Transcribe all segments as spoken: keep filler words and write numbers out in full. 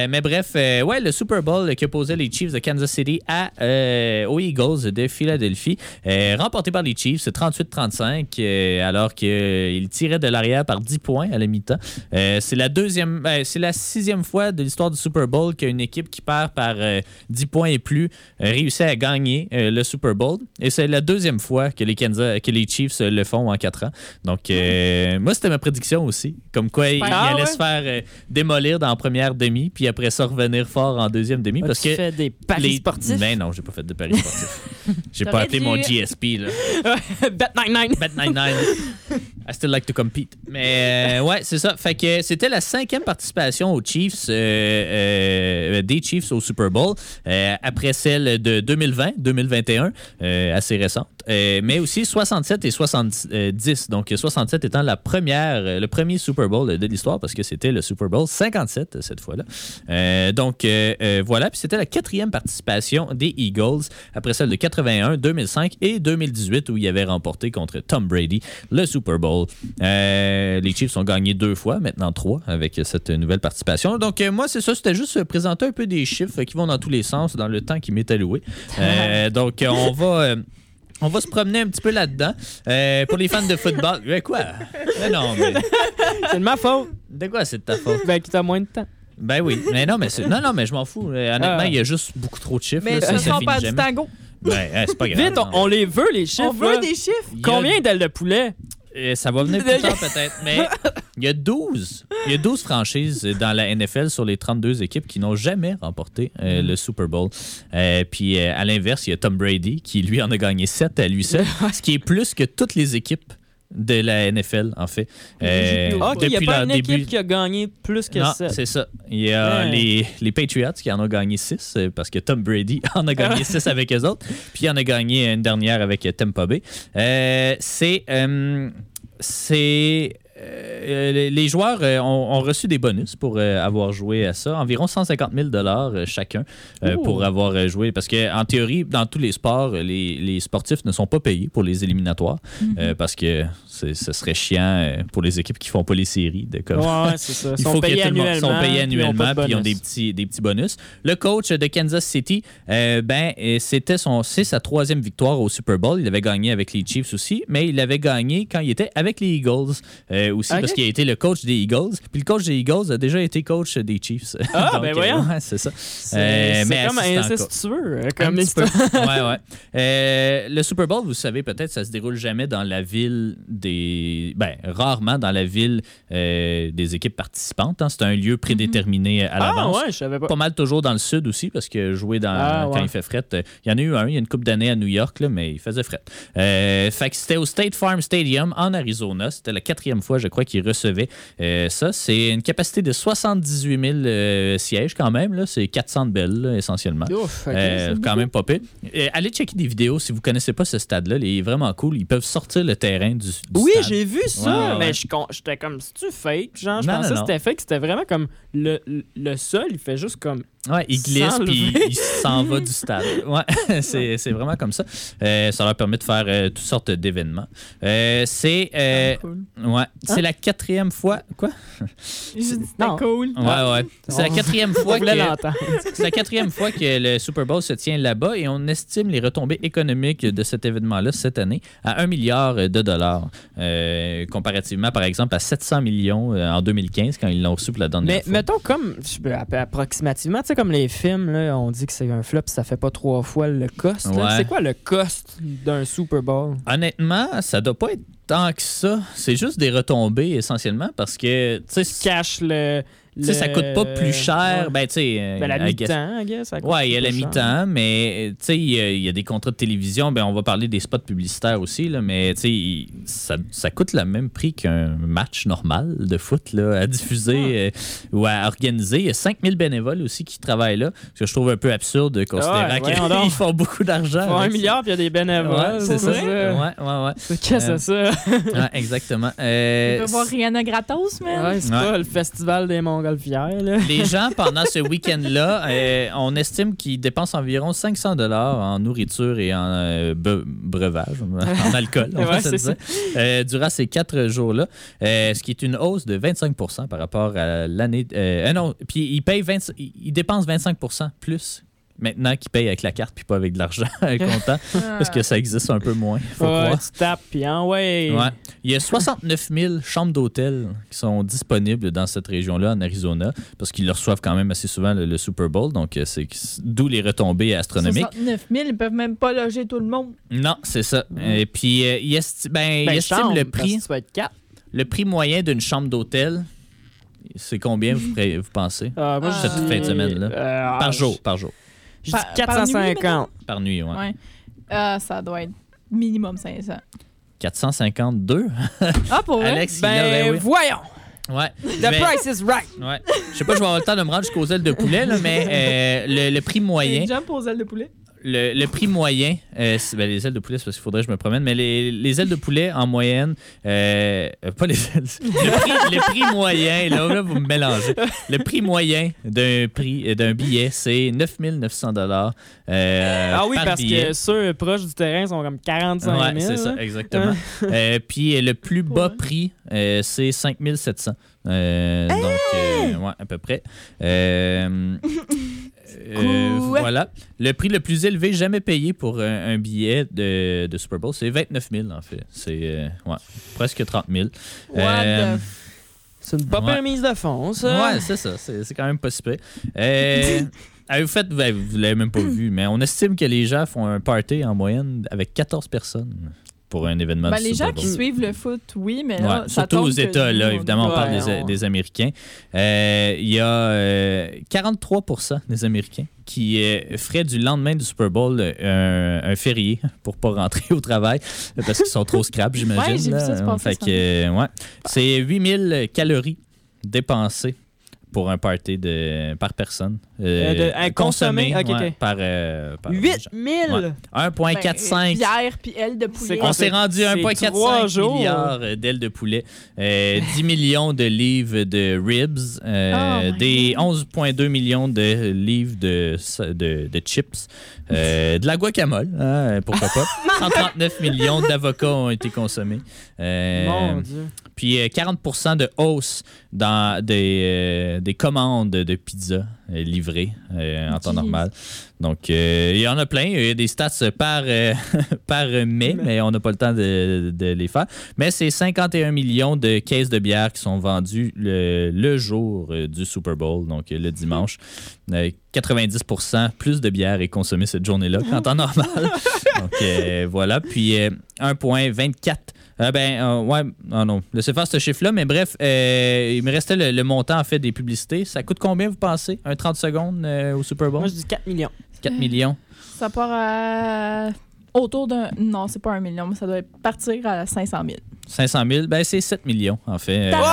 Euh, mais bref, euh, ouais, le Super Bowl qui opposait les Chiefs de Kansas City à, euh, aux Eagles de Philadelphie, euh, remporté par les Chiefs trente-huit trente-cinq, euh, alors qu'ils euh, tiraient de l'arrière par dix points à la mi-temps. Euh, c'est la deuxième, euh, c'est la sixième fois de l'histoire du Super Bowl qu'une équipe qui perd par euh, dix points et plus euh, réussit à gagner euh, le Super Bowl. Et c'est la deuxième fois que les, Kansas, que les Chiefs euh, le font en quatre ans. Donc, euh, moi, c'était ma prédiction aussi. Comme quoi, ils Ah, allaient ouais. se faire euh, démolir dans la première demi, puis après ça, revenir fort en deuxième demi. As-tu Parce que fait des paris les... sportifs? Ben non, j'ai pas fait de paris sportifs. J'ai pas T'aurais appelé dû. mon G S P, là. Bet quatre-vingt-dix-neuf. Bet ninety-nine. I still like to compete. Mais euh, ouais, c'est ça. Fait que c'était la cinquième participation aux Chiefs, euh, euh, des Chiefs au Super Bowl, euh, après celle de deux mille vingt, deux mille vingt et un, euh, assez récente. Euh, mais aussi soixante-sept et soixante-dix. Donc soixante-sept étant la première, le premier Super Bowl de l'histoire parce que c'était le Super Bowl cinquante-sept cette fois-là. Euh, donc euh, euh, voilà. Puis c'était la quatrième participation des Eagles après celle de quatre-vingt-un, deux mille cinq et deux mille dix-huit où ils avaient remporté contre Tom Brady le Super Bowl. Euh, les Chiefs ont gagné deux fois, maintenant trois, avec cette nouvelle participation. Donc, euh, moi, c'est ça, c'était juste présenter un peu des chiffres qui vont dans tous les sens dans le temps qui m'est alloué. Euh, donc, euh, on va... Euh, On va se promener un petit peu là-dedans. Euh, pour les fans de football... Mais quoi? Mais non, mais... C'est de ma faute. De quoi c'est de ta faute? Ben, qui t'a moins de temps. Ben oui. Mais non, mais, c'est... non, non, mais je m'en fous. Euh, honnêtement, Ah. il y a juste beaucoup trop de chiffres. Mais là, ce ça, ça sont finit pas du jamais. tango. Ben, euh, c'est pas grave. Vite, on, non. on les veut, les chiffres. On veut là. des chiffres. Il y a- Combien d'ailes de poulet? Euh, ça va venir plus tard peut-être, mais il y a douze, il y a douze franchises dans la N F L sur les trente-deux équipes qui n'ont jamais remporté euh, le Super Bowl. Euh, puis euh, à l'inverse, il y a Tom Brady qui lui en a gagné sept à lui seul, ce qui est plus que toutes les équipes de la N F L en fait. Euh, Ah, OK, il n'y a depuis pas leur une début. équipe qui a gagné plus que Non, ça. c'est ça. Il y a Ouais. les, les Patriots qui en ont gagné six parce que Tom Brady en a gagné six avec eux autres. Puis il en a gagné une dernière avec Tampa Bay. Euh, c'est... Euh, c'est... Euh, les- les joueurs euh, ont, ont reçu des bonus pour euh, avoir joué à ça, environ cent cinquante mille dollars euh, chacun euh, pour avoir euh, joué. Parce qu'en théorie, dans tous les sports, les, les sportifs ne sont pas payés pour les éliminatoires Mm-hmm. euh, parce que c'est- ce serait chiant euh, pour les équipes qui font pas les séries. De comme, Ouais, ouais, c'est ça. Ils il sont faut que payés tout le monde annuellement. sont payés puis ils ont annuellement pas de puis ils ont des bonus. petits, des petits bonus. Le coach de Kansas City, euh, ben, euh, c'était son, c'est sa troisième victoire au Super Bowl. Il avait gagné avec les Chiefs aussi, mais il avait gagné quand il était avec les Eagles euh, aussi Ok. parce qu'il a été le coach des Eagles. Puis le coach des Eagles a déjà été coach des Chiefs. Ah, Donc, ben euh, voyons. ouais, c'est ça. C'est Euh, c'est mais comme assistant incestueux. euh, un Comme petit peu. histoire. ouais, ouais. Euh, le Super Bowl, vous savez peut-être, ça se déroule jamais dans la ville des... Ben, rarement dans la ville euh, des équipes participantes. Hein. C'est un lieu prédéterminé à Ah, l'avance. ouais, je savais pas. Pas mal toujours dans le sud aussi, parce que jouer dans, Ah, quand ouais. il fait fret, euh, il y en a eu un, il y a une couple d'années à New York, là, mais il faisait fret. Euh, fait que c'était au State Farm Stadium en Arizona. C'était la quatrième fois, je crois, qu'il recevait euh, ça. C'est une capacité de soixante-dix-huit mille euh, sièges quand même. Là. C'est quatre cents belles, là, essentiellement. Ouf, ok, Euh, c'est quand même pas pire. Euh, allez checker des vidéos si vous connaissez pas ce stade-là. Il est vraiment cool. Ils peuvent sortir le terrain du, du Oui, stade. j'ai vu ça, Ouais, ouais, mais ouais. je con- j'étais comme, c'est-tu fake? Genre, je Non, pensais non, que non. c'était fake. C'était vraiment comme le, le sol, il fait juste comme. Ouais, il glisse Sans puis lever. il s'en va du stade. Ouais, c'est, c'est vraiment comme ça. Euh, ça leur permet de faire euh, toutes sortes d'événements. Euh, c'est euh, Cool. ouais, c'est la quatrième fois. Quoi? J'ai dit c'était Non. cool. Ouais, ouais. C'est la quatrième fois On voulait que l'entendre. c'est la quatrième fois que le Super Bowl se tient là-bas et on estime les retombées économiques de cet événement-là cette année à un milliard de dollars, euh, comparativement, par exemple, à sept cents millions euh, en deux mille quinze quand ils l'ont reçu pour la dernière Mais fois. mettons comme, je peux app- approximativement, tu sais, comme les films, là, on dit que c'est un flop, ça fait pas trois fois le cost. là. Ouais. C'est quoi le cost d'un Super Bowl? Honnêtement, ça doit pas être tant que ça. C'est juste des retombées essentiellement parce que, tu sais, Cache le. tu sais, ça coûte pas plus cher. Ouais. Ben, tu sais. euh, Ben, la I guess- mi-temps, I guess. ça coûte Ouais, il y a pas la cher. mi-temps, mais tu sais, il y, a- il y a des contrats de télévision. Ben, on va parler des spots publicitaires aussi, là, mais tu sais, il- ça, ça coûte le même prix qu'un match normal de foot là, à diffuser euh, ou à organiser. Il y a cinq mille bénévoles aussi qui travaillent là, ce que je trouve un peu absurde considérant Ouais, voyons donc. qu'ils font beaucoup d'argent. Pour un avec ça. milliard, puis il y a des bénévoles. Ouais, c'est ça. vrai? Ouais, ouais, ouais. C'est Qu'est-ce que c'est ça? Ouais, exactement. Euh, On peut voir Rihanna gratos, man. Ouais, c'est Ouais. pas le festival des Mongols. Montgolfière. Là. Les gens, pendant ce week-end-là, euh, on estime qu'ils dépensent environ cinq cents dollars en nourriture et en euh, be- breuvage, en alcool, on va Ouais, se c'est dire, euh, durant ces quatre jours-là, euh, ce qui est une hausse de vingt-cinq pour cent par rapport à l'année... Euh, euh, non, puis ils payent vingt, ils dépensent vingt-cinq pour cent plus maintenant qu'ils payent avec la carte puis pas avec de l'argent comptant, parce que ça existe un peu moins, faut Ouais, croire. tu tapes, puis hein, ouais. Ouais. Il y a soixante-neuf mille chambres d'hôtel qui sont disponibles dans cette région-là, en Arizona, parce qu'ils le reçoivent quand même assez souvent le, le Super Bowl, donc euh, c'est d'où les retombées astronomiques. soixante-neuf mille, ils peuvent même pas loger tout le monde. Non, c'est ça. Et puis, euh, il, esti- ben, Ben, il estime chambre, le parce prix, que tu vas être quatre. le prix moyen d'une chambre d'hôtel. C'est combien, vous, ferez- vous pensez? Ah, moi, Cette je dis- fin de semaine, là. euh, Par je- jour, par jour. Je dis Par- par quatre cent cinquante. Par nuit, ouais. Ouais. Ah, ça doit être minimum cinq cents. quatre cent cinquante-deux? Ah, pour vrai? Alex, il a- Ben, ben oui. voyons. Ouais. The Mais- price is right. Ouais. Je sais pas, je vais avoir le temps de me rendre jusqu'aux ailes de poulet, là, mais euh, le, le prix moyen... Les jump aux ailes de poulet. Le, le prix moyen, euh, c'est- ben, les ailes de poulet, c'est parce qu'il faudrait que je me promène, mais les, les ailes de poulet en moyenne, euh, euh, pas les ailes, le prix, le prix moyen, là, là, vous me mélangez. Le prix moyen d'un prix euh, d'un billet, c'est neuf mille neuf cents dollars. Euh, Ah oui, par parce billet. que ceux proches du terrain sont comme quarante-cinq mille. Ouais, c'est ça, là. exactement. Euh, puis euh, le plus bas Ouais. prix, euh, c'est cinq mille sept cents. Euh, Donc, euh, ouais, à peu près. Euh, euh, Quoi? voilà. Le prix le plus élevé jamais payé pour un, un billet de, de Super Bowl, c'est vingt-neuf mille, en fait. C'est euh, ouais, presque trente mille. What Euh, the... C'est une pas Ouais. permise de fond, ça. Ouais, c'est ça. C'est c'est quand même pas si pire. Euh, avez-vous fait, ben, vous l'avez même pas vu, mais on estime que les gens font un party en moyenne avec quatorze personnes pour un événement Ben, du les Super gens Bowl. qui suivent le foot, oui, mais Ouais, là, ça surtout tombe aux que États, nous, là, on- évidemment, on Ouais, parle des, on- des Américains. Euh, Il y a euh, quarante-trois pour cent des Américains qui euh, feraient du lendemain du Super Bowl euh, un, un férié pour pas rentrer au travail parce qu'ils sont trop scrap, j'imagine. Ouais, j'ai vu ça là. se passer Fait ce que, euh, ouais. C'est huit mille calories dépensées pour un party de, par personne. Euh, de- un consommé, ok, ouais, ok. par, euh, par huit mille! Ouais. un virgule quatre-cinq. Ben, bière puis aile de poulet. C'est On s'est rendu à C'est un virgule trois quarante-cinq jours. milliards d'ailes de poulet, euh, dix millions de livres de ribs, euh, Oh my des God. onze virgule deux millions de livres de, de, de chips, euh, de la guacamole, hein, pourquoi pas. cent trente-neuf millions d'avocats ont été consommés. Euh, Mon Dieu. puis euh, quarante pour cent de hausse dans des, euh, des commandes de pizza euh, livrées euh, en temps Jeez. normal. Donc, euh, il y en a plein. Il y a des stats par, euh, par mai, mais on n'a pas le temps de, de les faire. Mais c'est cinquante et un millions de caisses de bière qui sont vendues le, le jour euh, du Super Bowl, donc euh, le dimanche. Euh, quatre-vingt-dix pour cent plus de bière est consommée cette journée-là qu'en temps normal. Donc, euh, voilà. Puis, euh, un virgule vingt-quatre. Ah ben, euh, ouais, ah non, laissez faire ce chiffre-là, mais bref, euh, il me restait le, le montant, en fait, des publicités. Ça coûte combien, vous pensez? Un trente secondes euh, au Super Bowl? Moi, je dis quatre millions. quatre millions. Ça part à... autour d'un... Non, c'est pas un million, mais ça doit partir à cinq cent mille. cinq cent mille, ben c'est sept millions, en fait. Euh,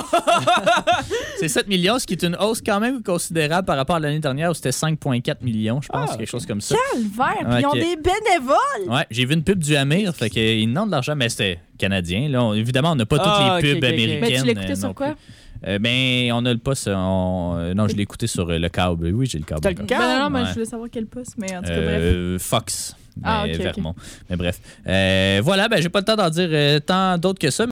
c'est sept millions, ce qui est une hausse quand même considérable par rapport à l'année dernière où c'était cinq virgule quatre millions, je pense, Ah, quelque chose comme ça. Calvaire! Puis ils ont Ok. des bénévoles! Ouais, j'ai vu une pub du Amir, fait qu'ils demandent de l'argent, mais c'était canadien. Là, On- évidemment, on n'a pas toutes Ah, les ok, pubs ok, ok. américaines. Mais tu l'écoutais euh, sur non quoi? plus. Euh, ben, on a le poste. on- euh, Non, je l'ai écouté sur euh, le câble. Oui, j'ai le câble. T'as le encore. câble? Ben non, non, mais Ouais. je voulais savoir quel poste, mais en tout cas, bref. Euh, Fox, mais Ah, ok, ok. Vermont. Mais bref. Euh, voilà, ben, j'ai pas le temps d'en dire euh, tant d'autres que ça.